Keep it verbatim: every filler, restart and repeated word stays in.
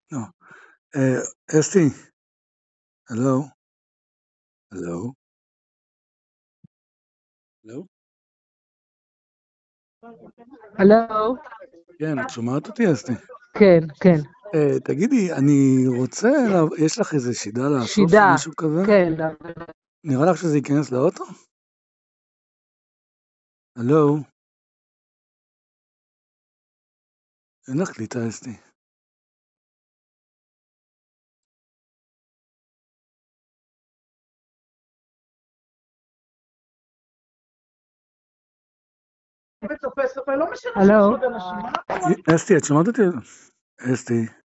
No. Uh, אסתי, hello? hello? hello? הלו? כן, את שומעת אותי, אסתי? כן, כן. Uh, תגידי, אני רוצה, לה... יש לך איזה שידה לאסוף או שידה, משהו כזה? כן. נראה לך שזה ייכנס לאוטו? הלו? אין לך קליטה, אסתי. הלו? אסתי, את שומעת אותי? אסתי.